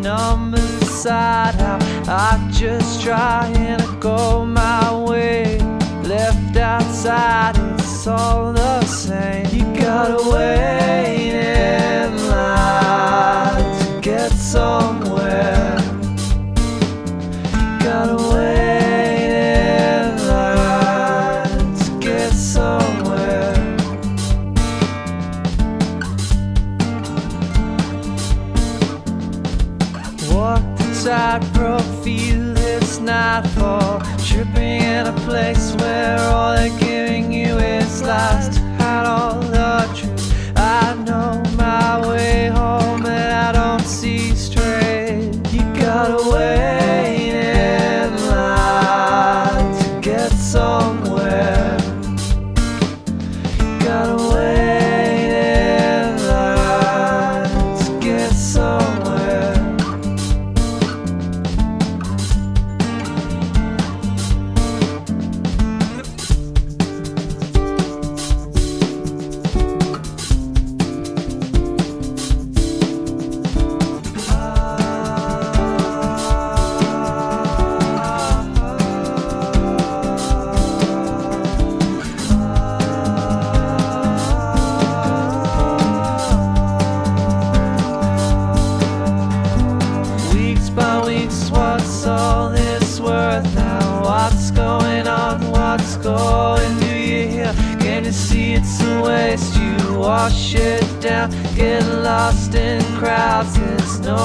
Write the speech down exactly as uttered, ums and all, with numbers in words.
numbers aside, how I just trying to go my way. Left outside, it's all the same. You gotta wait in line to get somewhere. You gotta wait in line to get somewhere. Walk the tightrope, feel it's nightfall. Tripping in a place where all they're giving you is lies to hide all the truth. I know my way home and I don't see straight. You gotta wait in line to get somewhere. You gotta wait in line to get somewhere. What's all this worth now? What's going on? What's going? Do you hear? Can you see it's a waste? You wash it down, get lost in crowds. There's no